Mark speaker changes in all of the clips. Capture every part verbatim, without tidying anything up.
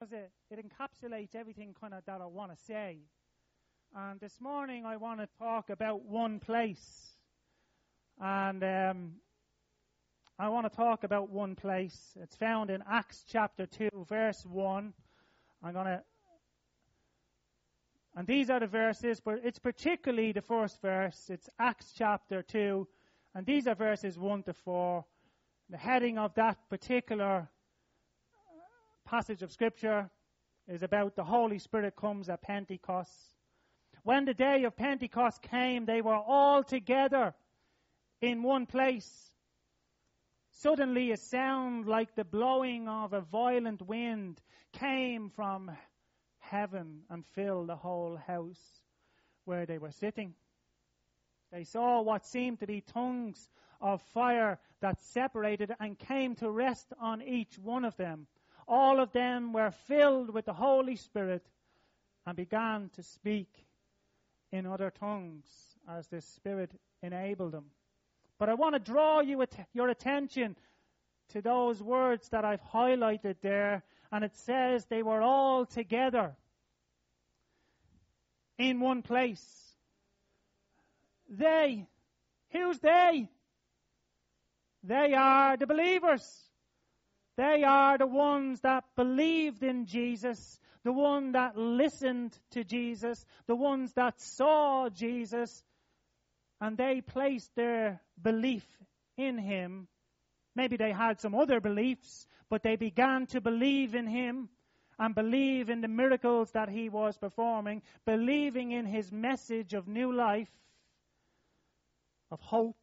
Speaker 1: because it, it encapsulates everything kind of that I want to say. And this morning I want to talk about one place. And um, I want to talk about one place. It's found in Acts chapter two, verse one. I'm going to... And these are the verses, but it's particularly the first verse. It's Acts chapter two, and these are verses one to four. The heading of that particular passage of Scripture is about the Holy Spirit comes at Pentecost. When the day of Pentecost came, they were all together in one place. Suddenly a sound like the blowing of a violent wind came from heaven and filled the whole house where they were sitting. They saw what seemed to be tongues of fire that separated and came to rest on each one of them. All of them were filled with the Holy Spirit and began to speak in other tongues as the Spirit enabled them. But I want to draw you at- your attention to those words that I've highlighted there, and it says they were all together in one place. They, who's they? They are the believers. They are the ones that believed in Jesus, the one that listened to Jesus, the ones that saw Jesus, and they placed their belief in Him. Maybe they had some other beliefs, but they began to believe in Him and believe in the miracles that He was performing, believing in His message of new life, of hope.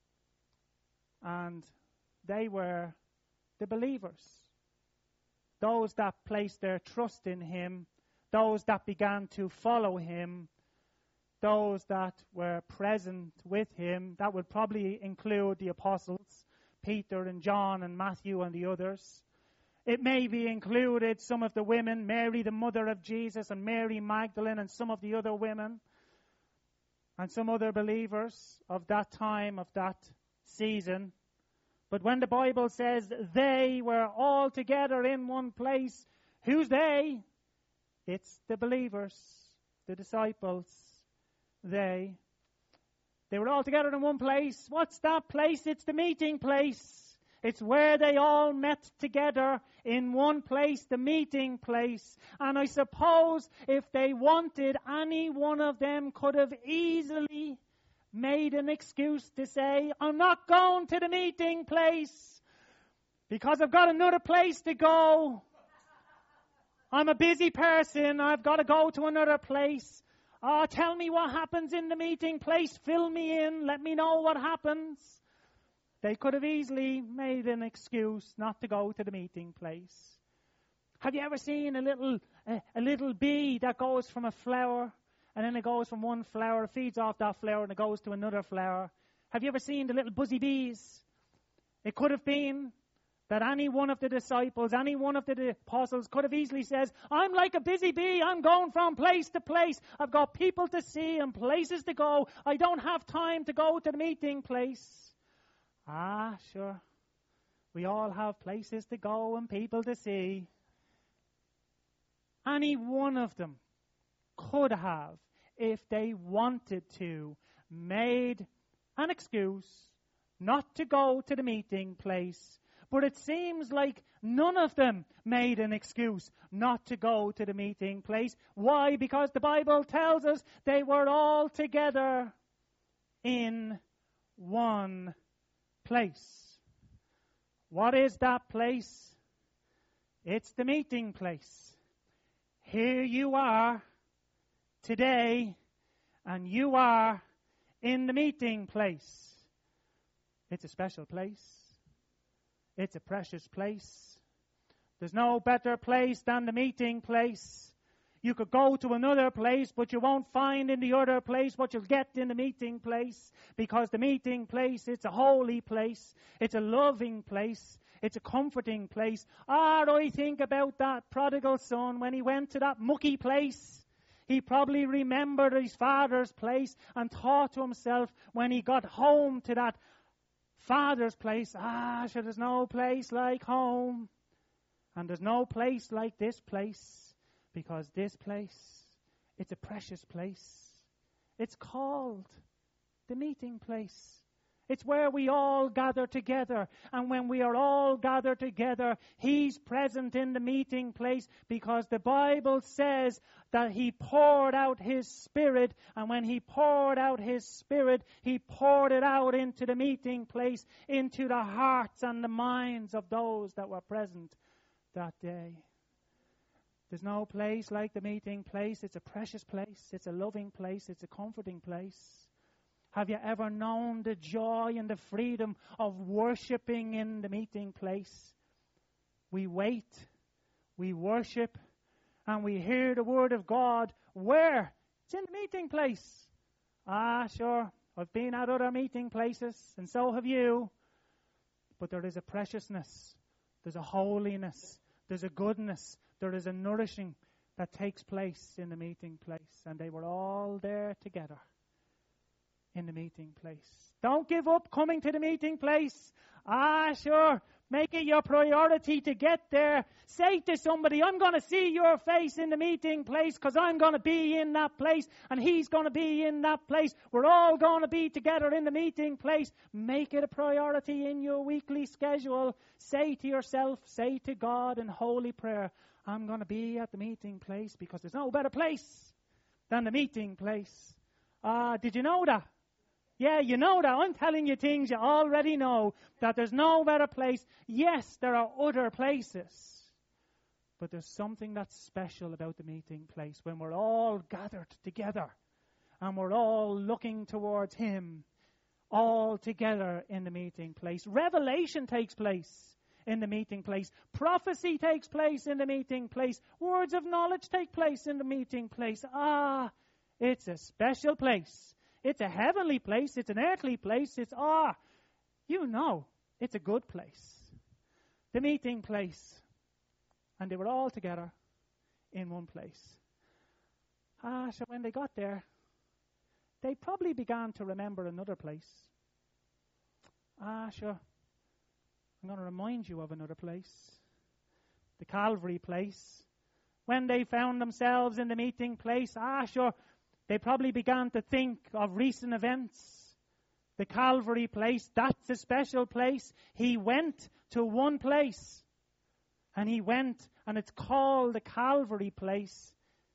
Speaker 1: And they were the believers. Those that placed their trust in Him, those that began to follow Him, those that were present with Him. That would probably include the apostles, Peter and John and Matthew and the others. It may be included some of the women, Mary, the mother of Jesus, and Mary Magdalene, and some of the other women, and some other believers of that time, of that season. But when the Bible says they were all together in one place, who's they? It's the believers, the disciples. They. They were all together in one place. What's that place? It's the meeting place. It's where they all met together in one place, the meeting place. And I suppose if they wanted, any one of them could have easily made an excuse to say, I'm not going to the meeting place because I've got another place to go. I'm a busy person. I've got to go to another place. Oh, tell me what happens in the meeting place. Fill me in. Let me know what happens. They could have easily made an excuse not to go to the meeting place. Have you ever seen a little a, a little bee that goes from a flower, and then it goes from one flower, feeds off that flower, and it goes to another flower? Have you ever seen the little buzzy bees? It could have been that any one of the disciples, any one of the apostles could have easily said, I'm like a busy bee. I'm going from place to place. I've got people to see and places to go. I don't have time to go to the meeting place. Ah, sure. We all have places to go and people to see. Any one of them could have, if they wanted to, made an excuse not to go to the meeting place. But it seems like none of them made an excuse not to go to the meeting place. Why? Because the Bible tells us they were all together in one place. What is that place? It's the meeting place. Here you are today, and you are in the meeting place. It's a special place. It's a precious place. There's no better place than the meeting place. You could go to another place, but you won't find in the other place what you'll get in the meeting place. Because the meeting place, it's a holy place. It's a loving place. It's a comforting place. Ah, I think about that prodigal son when he went to that mucky place. He probably remembered his father's place and thought to himself when he got home to that father's place, ah, sure, there's no place like home. And there's no place like this place, because this place, it's a precious place. It's called the meeting place. It's where we all gather together. And when we are all gathered together, He's present in the meeting place, because the Bible says that He poured out His Spirit. And when He poured out His Spirit, He poured it out into the meeting place, into the hearts and the minds of those that were present that day. There's no place like the meeting place. It's a precious place. It's a loving place. It's a comforting place. Have you ever known the joy and the freedom of worshiping in the meeting place? We wait, we worship, and we hear the Word of God. Where? It's in the meeting place. Ah, sure, I've been at other meeting places, and so have you. But there is a preciousness, there's a holiness, there's a goodness, there is a nourishing that takes place in the meeting place. And they were all there together in the meeting place. Don't give up coming to the meeting place. Ah, sure. Make it your priority to get there. Say to somebody, I'm going to see your face in the meeting place, because I'm going to be in that place and he's going to be in that place. We're all going to be together in the meeting place. Make it a priority in your weekly schedule. Say to yourself, say to God in holy prayer, I'm going to be at the meeting place, because there's no better place than the meeting place. Ah, uh, did you know that? Yeah, you know that. I'm telling you things you already know, that there's no better place. Yes, there are other places, but there's something that's special about the meeting place when we're all gathered together and we're all looking towards Him, all together in the meeting place. Revelation takes place in the meeting place. Prophecy takes place in the meeting place. Words of knowledge take place in the meeting place. Ah, it's a special place. It's a heavenly place. It's an earthly place. It's, ah, you know, it's a good place. The meeting place. And they were all together in one place. Ah, so when they got there, they probably began to remember another place. Ah, sure. I'm going to remind you of another place. The Calvary place. When they found themselves in the meeting place, ah, sure, they probably began to think of recent events. The Calvary place, that's a special place. He went to one place. And he went, and it's called the Calvary place.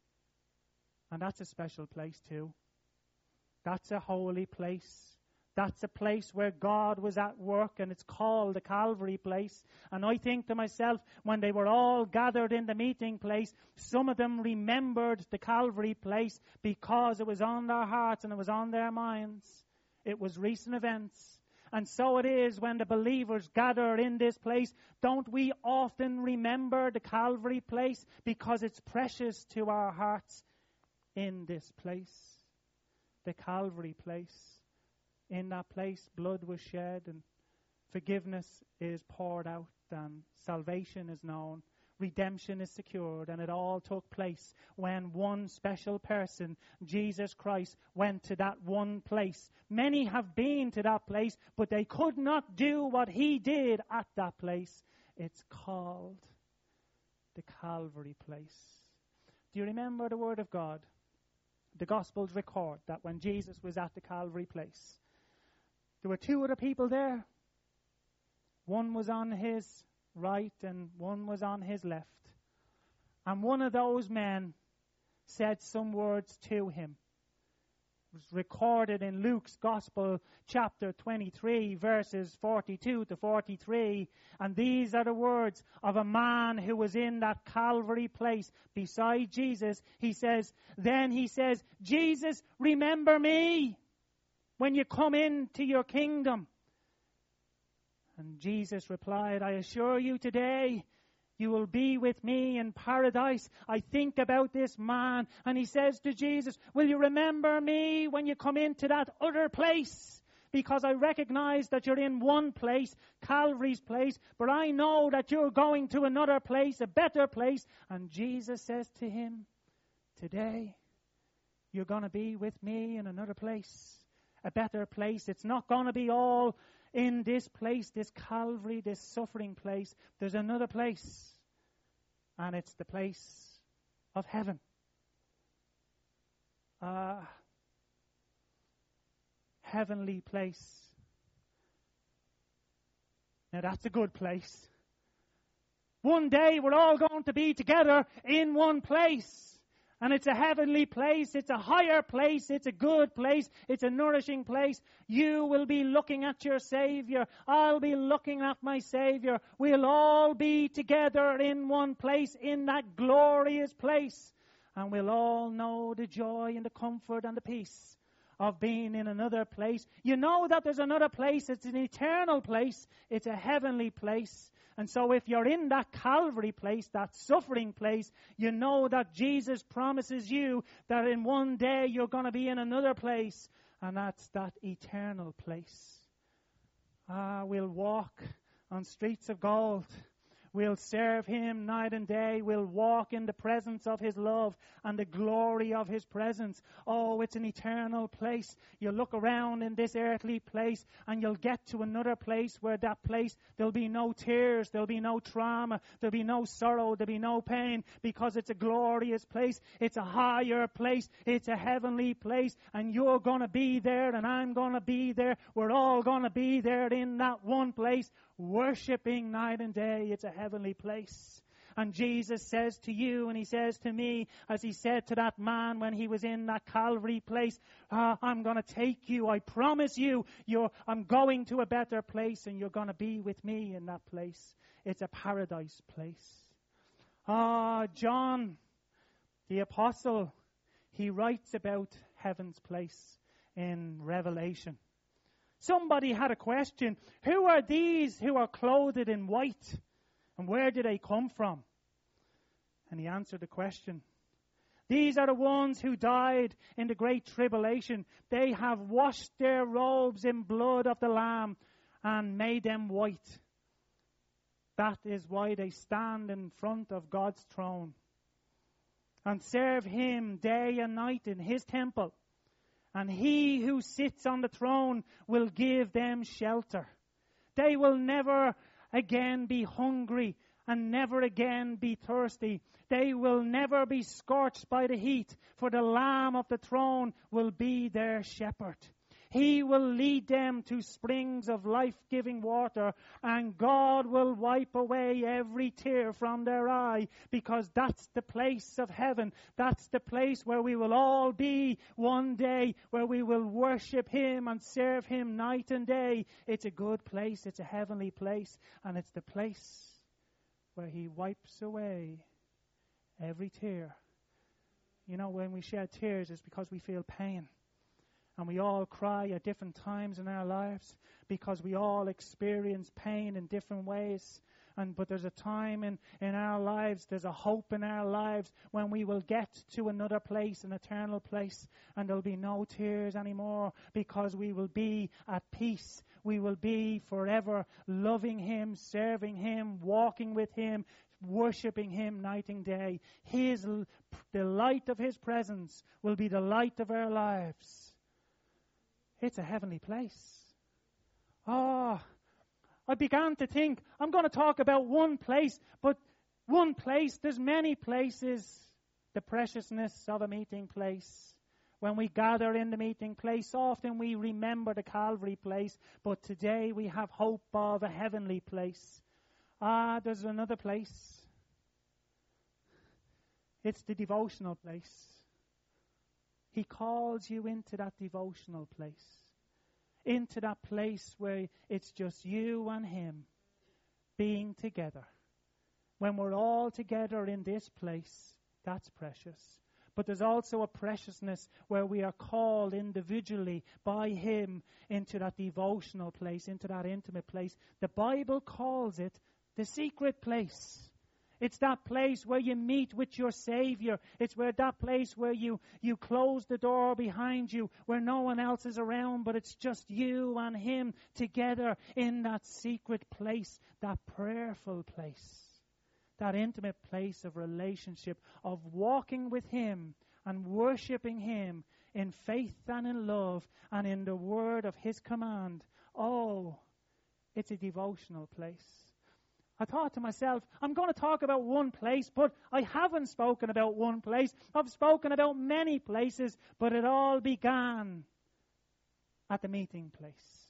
Speaker 1: And that's a special place too. That's a holy place. That's a place where God was at work, and it's called the Calvary place. And I think to myself, when they were all gathered in the meeting place, some of them remembered the Calvary place because it was on their hearts and it was on their minds. It was recent events. And so it is when the believers gather in this place. Don't we often remember the Calvary place because it's precious to our hearts in this place? The Calvary place. In that place, blood was shed and forgiveness is poured out and salvation is known. Redemption is secured, and it all took place when one special person, Jesus Christ, went to that one place. Many have been to that place, but they could not do what He did at that place. It's called the Calvary place. Do you remember the Word of God? The Gospels record that when Jesus was at the Calvary place, there were two other people there. One was on His right and one was on His left. And one of those men said some words to Him. It was recorded in Luke's Gospel, chapter twenty-three, verses forty-two to forty-three. And these are the words of a man who was in that Calvary place beside Jesus. He says, then he says, Jesus, remember me when you come into your kingdom. And Jesus replied, I assure you today, you will be with me in paradise. I think about this man, and he says to Jesus, will you remember me when you come into that other place? Because I recognize that you're in one place, Calvary's place, but I know that you're going to another place, a better place. And Jesus says to him, today, you're going to be with me in another place. A better place. It's not going to be all in this place, this Calvary, this suffering place. There's another place. and it's the place of heaven. Ah, uh, heavenly place. Now that's a good place. One day we're all going to be together in one place. And it's a heavenly place, it's a higher place, it's a good place, it's a nourishing place. You will be looking at your Savior. I'll be looking at my Savior. We'll all be together in one place, in that glorious place. And we'll all know the joy and the comfort and the peace of being in another place. You know that there's another place. It's an eternal place. It's a heavenly place. And so if you're in that Calvary place, that suffering place, you know that Jesus promises you that in one day you're going to be in another place. And that's that eternal place. Ah, we'll walk on streets of gold. We'll serve Him night and day. We'll walk in the presence of His love and the glory of His presence. Oh, it's an eternal place. You look around in this earthly place and you'll get to another place where that place, there'll be no tears, there'll be no trauma, there'll be no sorrow, there'll be no pain, because it's a glorious place. It's a higher place. It's a heavenly place, and you're going to be there and I'm going to be there. We're all going to be there in that one place, worshipping night and day. It's a heavenly place. And Jesus says to you, and He says to me, as He said to that man when he was in that Calvary place, ah, I'm going to take you. I promise you, you're, I'm going to a better place, and you're going to be with me in that place. It's a paradise place. Ah, John, the apostle, he writes about heaven's place in Revelation. Somebody had a question. Who are these who are clothed in white? And where do they come from? And he answered the question. These are the ones who died in the great tribulation. They have washed their robes in blood of the Lamb and made them white. That is why they stand in front of God's throne and serve Him day and night in His temple. And He who sits on the throne will give them shelter. They will never again be hungry and never again be thirsty. They will never be scorched by the heat, for the Lamb of the throne will be their shepherd. He will lead them to springs of life-giving water, and God will wipe away every tear from their eye, because that's the place of heaven. That's the place where we will all be one day, where we will worship Him and serve Him night and day. It's a good place. It's a heavenly place, and it's the place where He wipes away every tear. You know, when we shed tears, it's because we feel pain. And we all cry at different times in our lives because we all experience pain in different ways. And but there's a time in, in our lives, there's a hope in our lives when we will get to another place, an eternal place, and there'll be no tears anymore, because we will be at peace. We will be forever loving Him, serving Him, walking with Him, worshipping Him night and day. His, the light of His presence will be the light of our lives. It's a heavenly place. Oh, I began to think, I'm going to talk about one place, but one place, there's many places. The preciousness of a meeting place. When we gather in the meeting place, often we remember the Calvary place, but today we have hope of a heavenly place. Ah, there's another place. It's the devotional place. He calls you into that devotional place. Into that place where it's just you and Him being together. When we're all together in this place, that's precious. But there's also a preciousness where we are called individually by Him into that devotional place, into that intimate place. The Bible calls it the secret place. It's that place where you meet with your Savior. It's where that place where you, you close the door behind you, where no one else is around, but it's just you and Him together in that secret place, that prayerful place, that intimate place of relationship, of walking with Him and worshipping Him in faith and in love and in the word of His command. Oh, it's a devotional place. I thought to myself, I'm going to talk about one place, but I haven't spoken about one place. I've spoken about many places, but it all began at the meeting place.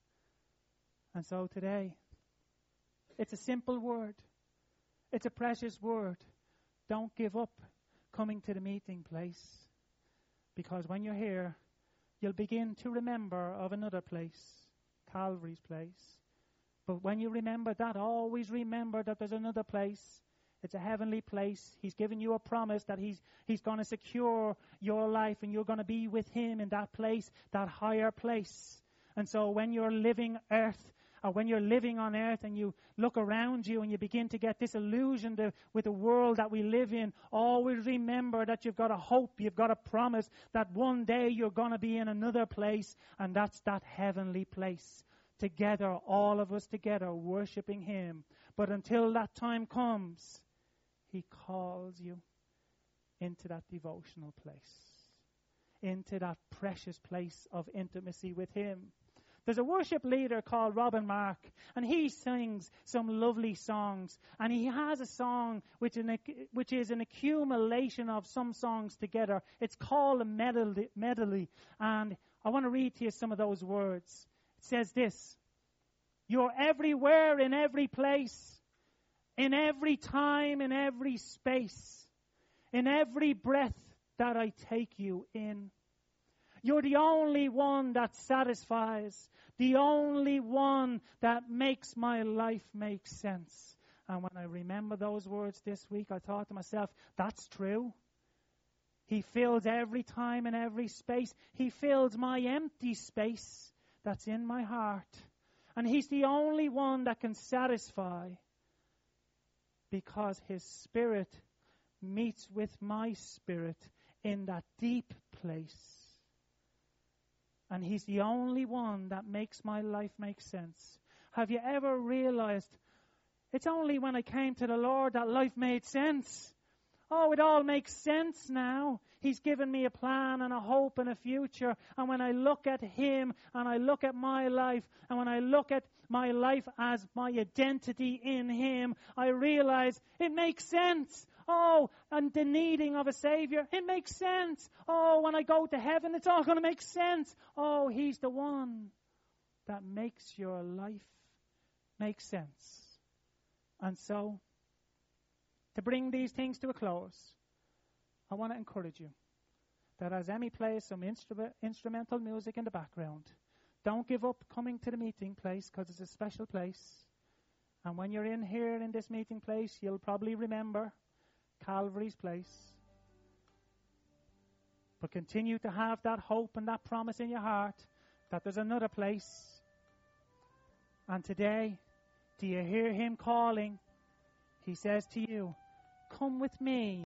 Speaker 1: And so today, it's a simple word. It's a precious word. Don't give up coming to the meeting place, because when you're here, you'll begin to remember of another place, Calvary's place. But when you remember that, always remember that there's another place. It's a heavenly place. He's given you a promise that He's He's going to secure your life, and you're going to be with Him in that place, that higher place. And so when you're living earth, or when you're living on earth and you look around you and you begin to get disillusioned with the world that we live in, always remember that you've got a hope, you've got a promise that one day you're going to be in another place, and that's that heavenly place. Together, all of us together, worshiping Him. But until that time comes, He calls you into that devotional place, into that precious place of intimacy with Him. There's a worship leader called Robin Mark, and he sings some lovely songs. And he has a song which, in a, which is an accumulation of some songs together. It's called a medley, medley. And I want to read to you some of those words. It says this: you're everywhere, in every place, in every time, in every space, in every breath that I take you in. You're the only one that satisfies, the only one that makes my life make sense. And when I remember those words this week, I thought to myself, that's true. He fills every time and every space. He fills my empty space that's in my heart. And He's the only one that can satisfy, because His Spirit meets with my spirit in that deep place. And He's the only one that makes my life make sense. Have you ever realized it's only when I came to the Lord that life made sense? Oh, it all makes sense now. He's given me a plan and a hope and a future. And when I look at Him and I look at my life, and when I look at my life as my identity in Him, I realize it makes sense. Oh, and the needing of a Savior, it makes sense. Oh, when I go to heaven, it's all going to make sense. Oh, He's the one that makes your life make sense. And so, to bring these things to a close, I want to encourage you that as Emmy plays some instru- instrumental music in the background, don't give up coming to the meeting place, because it's a special place. And when you're in here in this meeting place, you'll probably remember Calvary's place. But continue to have that hope and that promise in your heart that there's another place. And today, do you hear Him calling? He says to you, come with me.